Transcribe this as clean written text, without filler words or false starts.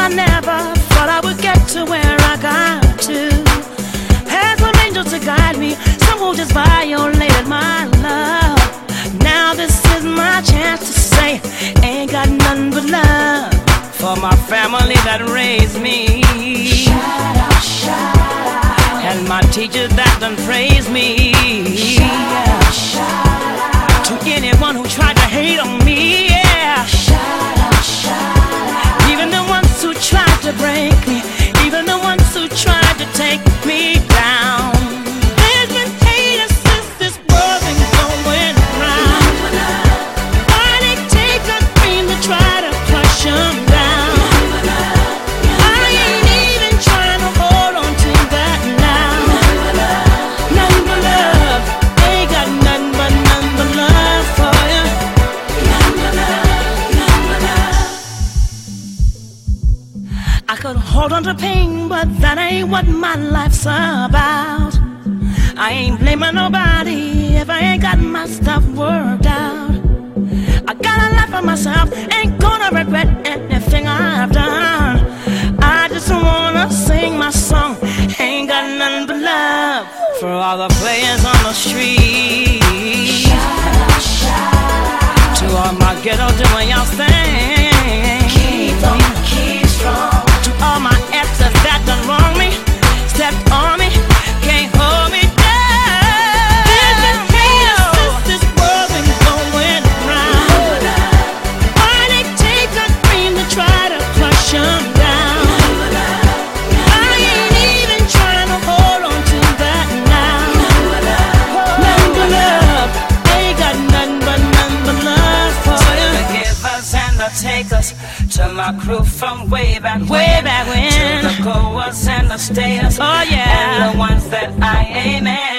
I never thought I would get to where I got to. Had some angels to guide me, some who just violated my love. Now this is my chance to say, ain't got nothing but love for my family that raised me. Shout out, shout out. And my teachers that done praised me. Shout out, shout out. To anyone who tried to hate on me, yeah. Shout out, shout out. Even the ones who tried to break me, even the ones who tried to take me down. There's been haters since this world been going round. Why they take a dream to try to crush 'em down? I ain't even trying to hold on to that now. Nothing but love, ain't got nothing but love for you. I could hold on to pain, but that ain't what my life's about. I ain't blaming nobody if I ain't got my stuff worked out. I got a life for myself, ain't gonna regret anything I've done. I just wanna sing my song, ain't got nothing but love for all the players on the street. Shout out, shout out. To all my ghetto doing y'all thing. Keep on, keep strong. To all my exes that done wrong me, stepped on me, can't hold me down. There's been haters since this world been going round. Why they take a dream to try to crush 'em down? I ain't even trying to hold on to that now. Nothing but love, ain't got nothing but love for you. The givers and the takers, to my crew from way back when. To the goers and the stayers, oh yeah, and the ones that I ain't in.